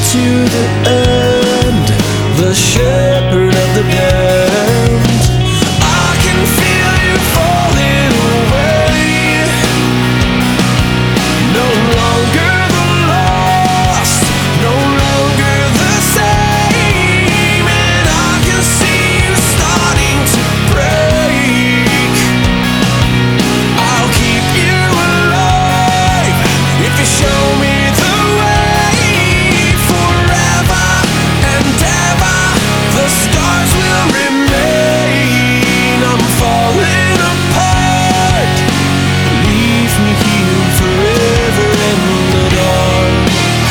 to the end, the shepherd of the damned. I can feel you falling away, no longer the lost, no longer the same, and I can see you starting to break. I'll keep you alive if you show me the way. Forever and ever, the stars will remain. I'm falling apart, leave me here forever in the dark.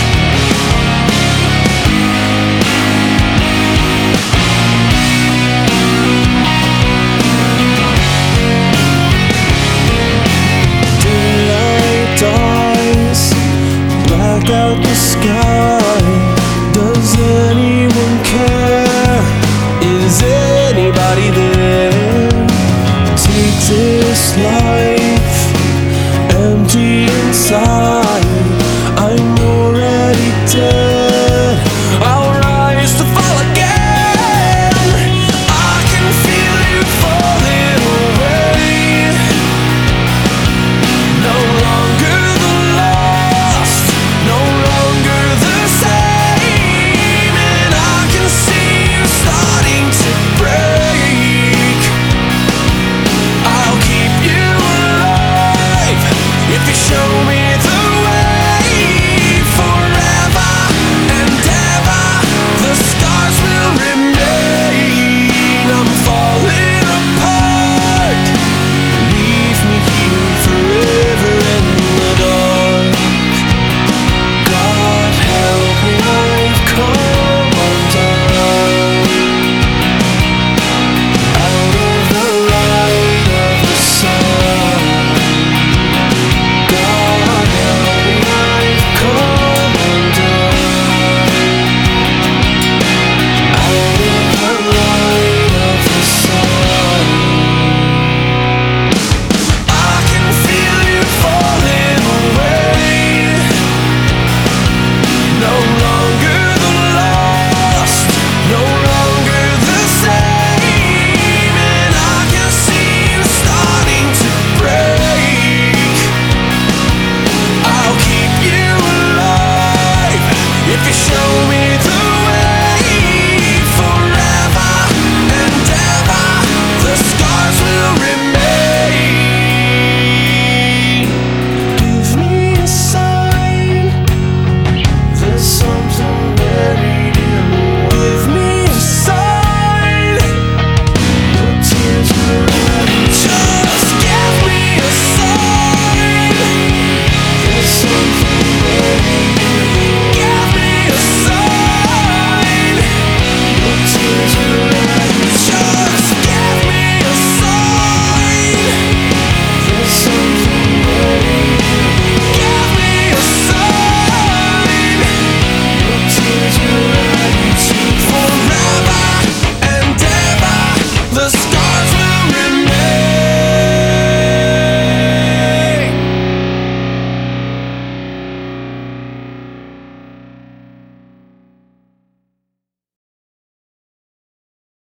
Daylight dies, black out the sky. Does anyone care? Is anybody there? Take this life, empty inside. I'm already dead.